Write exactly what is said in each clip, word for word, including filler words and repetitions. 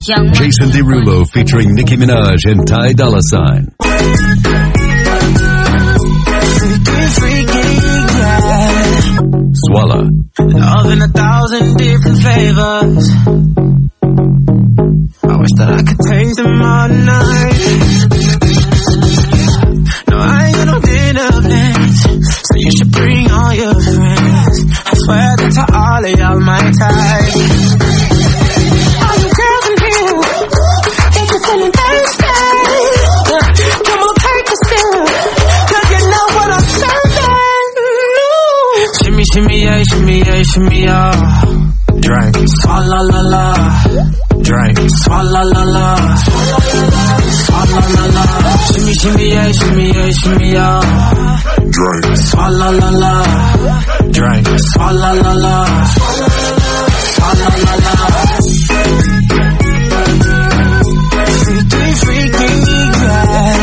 Jason Derulo featuring Nicki Minaj and Ty Dolla Sign. Swalla. Love in a thousand different flavors. I wish that I could taste them all night. No, I ain't got no dinner plans, so you should bring all your friends. I swear that to all of y'all my type. All you girls in here, if you're feeling thirsty, come on, take a sip, 'cause you know what I'm serving. Shimmy, shimmy, yeah, shimmy, yeah, shimmy, yeah. Drink, swalla la la. Drink, swalla la la. Swalla la la. Shimmy, shimmy, yeah, shimmy, yeah, shimmy, yeah. Drink, swalla la la. Drink, swalla la la. Swalla la la. Freaky, freaky, yeah.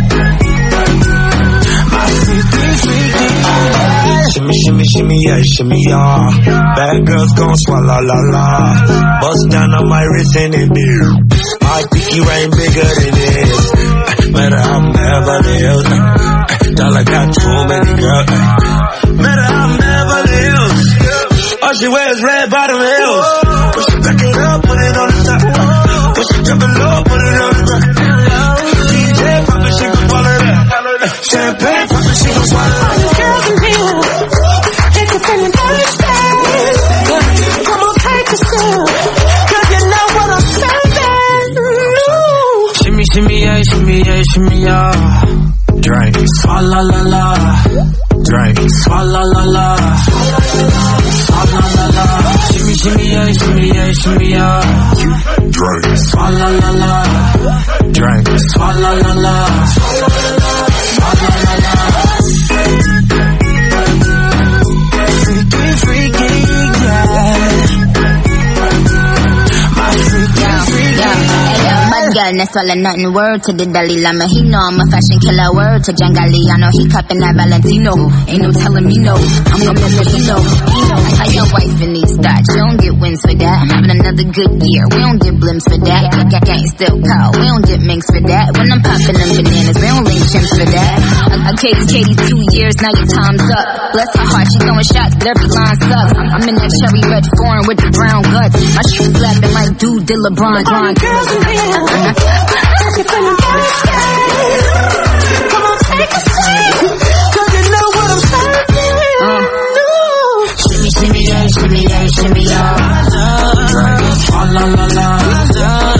My freaky, freaky, yeah. Shimmy, shimmy, shimmy, yeah, shimmy, yeah. Bad girls gon' swallow la la. Bust down on my wrist and it beer. My pinky ring bigger than this. Matter how I'm Beverly Hills. Dollar got too many girls. Matter how I'm Beverly Hills. All she wears red bottom heels. Push it back it up, put it on the top. Push it drop it low, put it on the ground. D J pop it, she gon' swallow that. Champagne pop it, she gon' swallow that. All the girls in here, if you're feeling thirsty, come on, take a sip, 'cause you know what I'm serving. Shimmy, shimmy, yeah, shimmy, yeah, shimmy, yeah. Drink, swalla la la. Drink, swalla la la. Swalla la la. Shimmy, shimmy, yeah, shimmy, yeah, shimmy, yeah. Drink, swalla la la. Drink, swalla la la. Swalla la la. Freaky, freaky, yeah. My freaky, freaky, yeah. Girl, that's all or nothing. Word to the Dalai Lama. He know I'm a fashion killer. Word to John Galliano. He cupping that Valentino. Ain't no telling me no. I'm gonna let you know. How your wife in these thoughts. You don't get wins for that. I'm having another good year. We don't get blimps for that. Got gang still cold. We don't get minks for that. When I'm popping them bananas, we don't link chimps for that. I, I Katie, Katie, two years. Now your time's up. Bless her heart. She throwing shots, but every line sucks. I'm, I'm in that cherry red foreign with the brown guts. My shoes slapping like dude did LeBron. All the girls in here, if you're feeling thirsty, come on, take a sip, 'cause you know what I'm serving. Uh. Shimmy, shimmy, yeah, shimmy, yeah, shimmy, yeah. Drink, swalla la la.